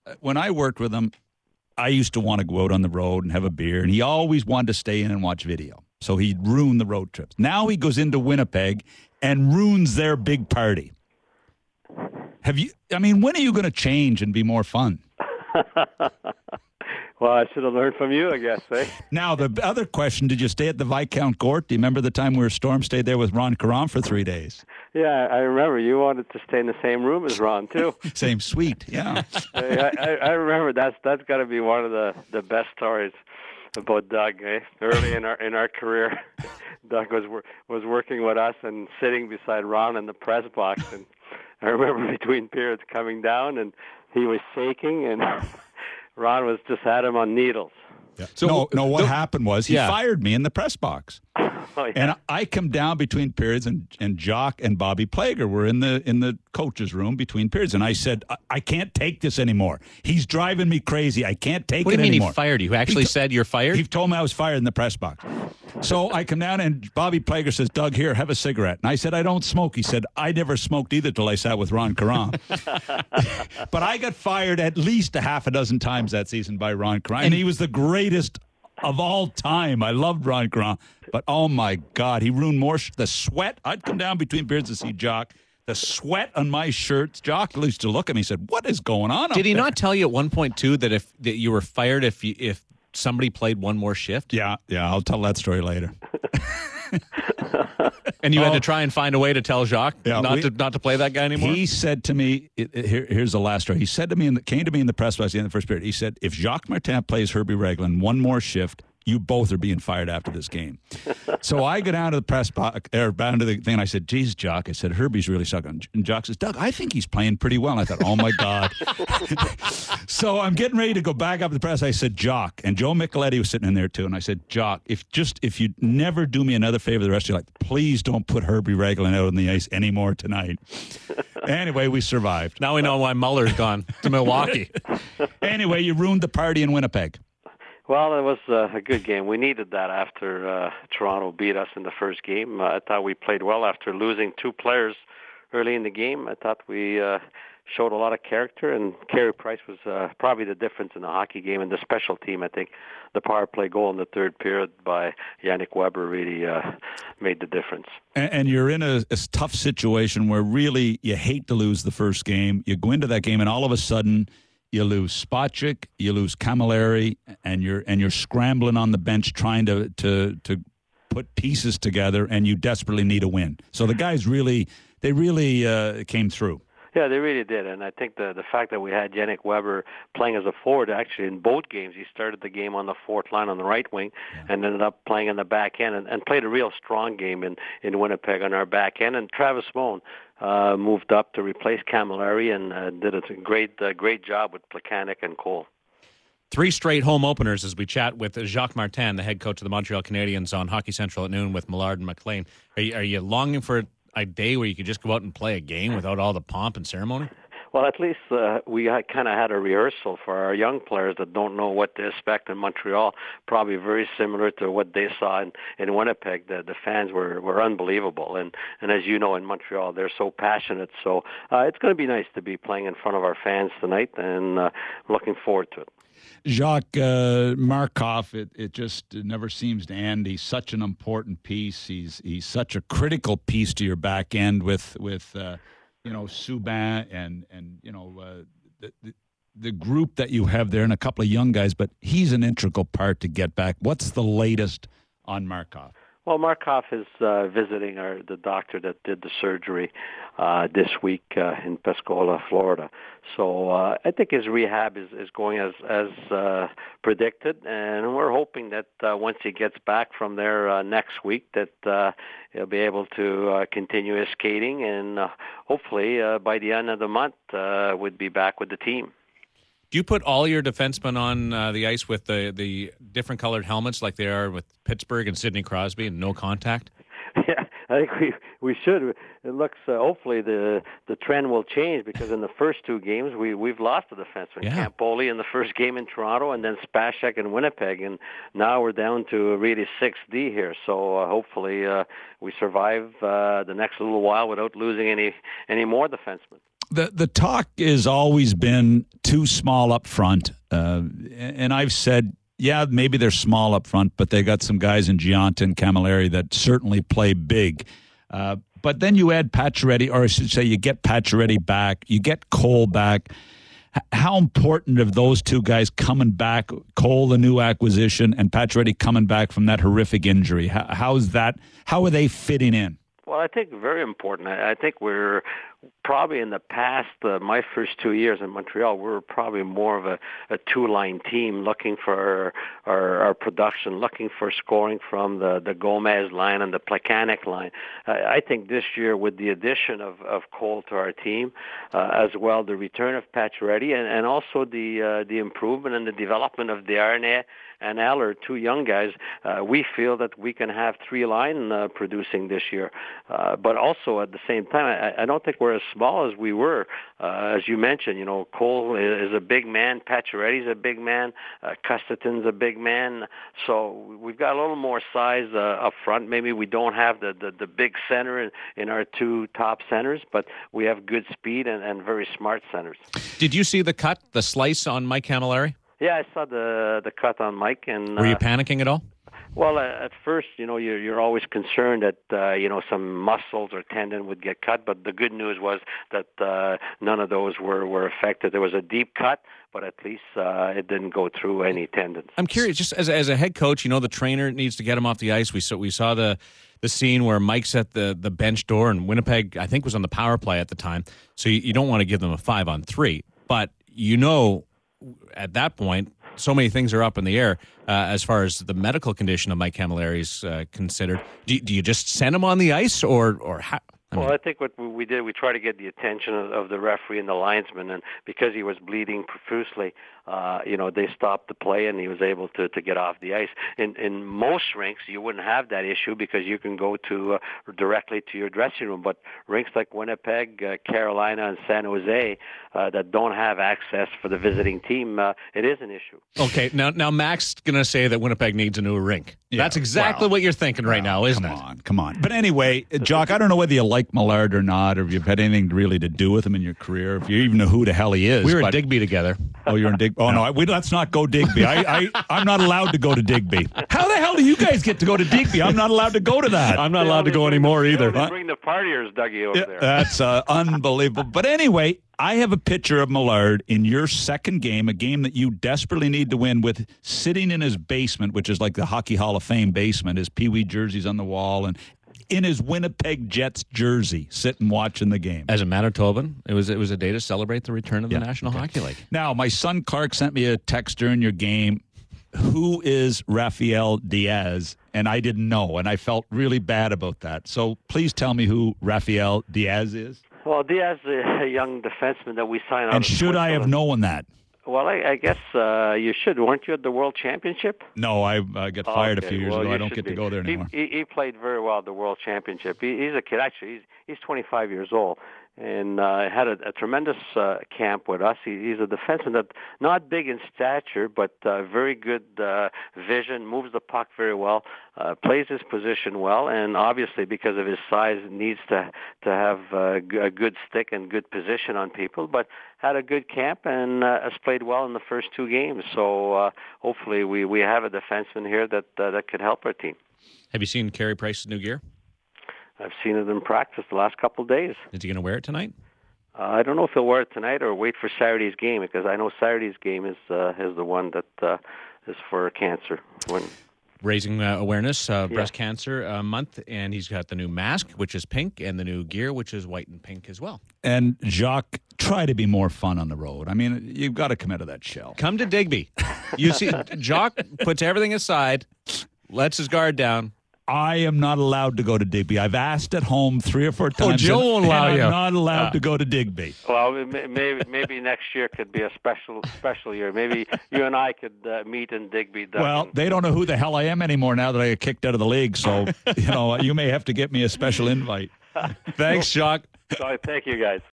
when I worked with him, I used to want to go out on the road and have a beer, and he always wanted to stay in and watch video. So he'd ruin the road trips. Now he goes into Winnipeg and ruins their big party. When are you going to change and be more fun? Well, I should have learned from you, I guess, eh? Now, the other question, did you stay at the Viscount Court? Do you remember the time where Storm stayed there with Ron Caron for 3 days? Yeah, I remember. You wanted to stay in the same room as Ron, too. Same suite, yeah. I remember. That's got to be one of the best stories about Doug, eh? Early in our career. Doug was working with us and sitting beside Ron in the press box, and I remember between periods coming down, and he was shaking, and Ron was just had him on needles. Yeah. So what happened was he fired me in the press box. Oh, yeah. And I come down between periods, and Jock and Bobby Plager were in the coach's room between periods, and I said, I can't take this anymore. He's driving me crazy. I can't take it anymore. What do you mean he fired you? He actually said you're fired? He told me I was fired in the press box. So I come down, and Bobby Plager says, Doug, here, have a cigarette. And I said, I don't smoke. He said, I never smoked either till I sat with Ron Caron. But I got fired at least a half a dozen times that season by Ron Caron, and he was the greatest of all time. I loved Ron Caron, but oh my God, he ruined more. The sweat. I'd come down between periods to see Jock. The sweat on my shirts. Jock used to look at me and said, "What is going on?" Did he not tell you at one point too that you were fired if somebody played one more shift? Yeah. I'll tell that story later. And you had to try and find a way to tell Jacques not to play that guy anymore? He said to me, here's the last story. He said to me, came to me in the press box at the end of the first period. He said, if Jacques Martin plays Herbie Regland one more shift, you both are being fired after this game. So I go down to the press box, or down to the thing, and I said, geez, Jock, I said, Herbie's really sucking. And Jock says, Doug, I think he's playing pretty well. And I thought, oh, my God. So I'm getting ready to go back up to the press. I said, Jock, and Joe Micheletti was sitting in there, too. And I said, Jock, if you never do me another favor the rest of your life, please don't put Herbie Regland out on the ice anymore tonight. Anyway, we survived. Now we know why Muller's gone to Milwaukee. Anyway, you ruined the party in Winnipeg. Well, it was a good game. We needed that after Toronto beat us in the first game. I thought we played well after losing two players early in the game. I thought we showed a lot of character, and Carey Price was probably the difference in the hockey game. And the special team, I think the power play goal in the third period by Yannick Weber really made the difference. And you're in a tough situation where really you hate to lose the first game. You go into that game, and all of a sudden you lose Spacek, you lose Camilleri, and you're scrambling on the bench trying to put pieces together, and you desperately need a win. So the guys really came through. Yeah, they really did, and I think the fact that we had Yannick Weber playing as a forward, actually in both games, he started the game on the fourth line on the right wing and ended up playing in the back end and played a real strong game in Winnipeg on our back end. And Travis Moan moved up to replace Camilleri and did a great job with Plekanec and Cole. 3 straight home openers as we chat with Jacques Martin, the head coach of the Montreal Canadiens, on Hockey Central at noon with Millard and McLean. Are you longing for a day where you could just go out and play a game without all the pomp and ceremony? Well, at least we kind of had a rehearsal for our young players that don't know what to expect in Montreal, probably very similar to what they saw in Winnipeg. The fans were unbelievable. And as you know, in Montreal, they're so passionate. So it's going to be nice to be playing in front of our fans tonight, and looking forward to it. Jacques Markov, it just never seems to end. He's such an important piece. He's such a critical piece to your back end with Subban and the group that you have there and a couple of young guys. But he's an integral part to get back. What's the latest on Markov? Well, Markov is visiting the doctor that did the surgery this week in Pensacola, Florida. So I think his rehab is going as predicted, and we're hoping that once he gets back from there next week that he'll be able to continue his skating, and hopefully by the end of the month would be back with the team. Do you put all your defensemen on the ice with the different colored helmets like they are with Pittsburgh and Sidney Crosby and no contact? Yeah, I think we should. It looks hopefully the trend will change, because in the first 2 games we've lost a defenseman. Campoli in the first game in Toronto, and then Spacek in Winnipeg, and now we're down to really 6D here. So hopefully we survive the next little while without losing any more defensemen. The talk has always been too small up front. And I've said, yeah, maybe they're small up front, but they got some guys in Giunta and Camilleri that certainly play big. But then you add Pacioretty, or I should say you get Pacioretty back, you get Cole back. How important are those two guys coming back, Cole, the new acquisition, and Pacioretty coming back from that horrific injury? How are they fitting in? Well, I think very important. I think we're probably in the past, my first 2 years in Montreal, we were probably more of a two-line team looking for our production, looking for scoring from the Gomez line and the Plekanec line. I think this year, with the addition of Cole to our team, as well the return of Pacioretty, and also the improvement and the development of Desharnais and Eller, two young guys, we feel that we can have three line producing this year. But also at the same time, I don't think we're as small as we were. As you mentioned, Cole is a big man, Pacioretty's a big man, Custerton's a big man. So we've got a little more size up front. Maybe we don't have the big center in our two top centers, but we have good speed and very smart centers. Did you see the slice on Mike Camilleri? Yeah, I saw the cut on Mike. And were you panicking at all? Well, at first, you're always concerned that some muscles or tendon would get cut, but the good news was that none of those were affected. There was a deep cut, but at least it didn't go through any tendons. I'm curious, just as a head coach, the trainer needs to get him off the ice. We saw the scene where Mike's at the bench door, and Winnipeg, I think, was on the power play at the time, so you don't want to give them a 5-on-3, but at that point, so many things are up in the air as far as the medical condition of Mike Camilleri is considered. Do you just send him on the ice, or how? I think what we did, we tried to get the attention of the referee and the linesman, and because he was bleeding profusely, they stopped the play and he was able to get off the ice. In most rinks, you wouldn't have that issue because you can go directly to your dressing room. But rinks like Winnipeg, Carolina, and San Jose that don't have access for the visiting team, it is an issue. Okay, now Mac's going to say that Winnipeg needs a new rink. Yeah, that's exactly what you're thinking right now, isn't it? Come on. But anyway, Jock, I don't know whether you like Millard or not, or if you've had anything really to do with him in your career, if you even know who the hell he is. We were in Digby together. Oh, you're in Digby? Oh, no, let's not go Digby. I'm not allowed to go to Digby. How the hell do you guys get to go to Digby? I'm not allowed to go to that. I'm not allowed to go anymore either. They bring the partiers, Dougie, over there. That's unbelievable. But anyway, I have a picture of Millard in your second game, a game that you desperately need to win, with sitting in his basement, which is like the Hockey Hall of Fame basement. His Pee Wee jersey's on the wall, and in his Winnipeg Jets jersey, sitting watching the game. As a Manitoban, it was a day to celebrate the return of the National Hockey League. Now, my son Clark sent me a text during your game. Who is Rafael Diaz? And I didn't know, and I felt really bad about that. So please tell me who Rafael Diaz is. Well, Diaz is a young defenseman that we signed on. And should I have known that? Well, I guess you should. Weren't you at the World Championship? No, I got fired a few years ago. I don't get to go there anymore. He played very well at the World Championship. He's a kid. Actually, he's 25 years old. And had a tremendous camp with us. He's a defenseman that not big in stature, but very good vision, moves the puck very well, plays his position well, and obviously because of his size needs to have a good stick and good position on people, but had a good camp and has played well in the first two games. So hopefully we have a defenseman here that could help our team. Have you seen Carey Price's new gear? I've seen it in practice the last couple of days. Is he going to wear it tonight? I don't know if he'll wear it tonight or wait for Saturday's game, because I know Saturday's game is the one that is for cancer. Raising awareness, breast cancer month, and he's got the new mask, which is pink, and the new gear, which is white and pink as well. And Jacques, try to be more fun on the road. I mean, you've got to come out of that shell. Come to Digby. You see, Jacques puts everything aside, lets his guard down. I am not allowed to go to Digby. I've asked at home 3 or 4 times. Oh, Joe won't allow you. I'm not allowed to go to Digby. Well, maybe next year could be a special year. Maybe you and I could meet in Digby. Well, they don't know who the hell I am anymore now that I got kicked out of the league. So, you may have to get me a special invite. Thanks, Jacques. Thank you, guys.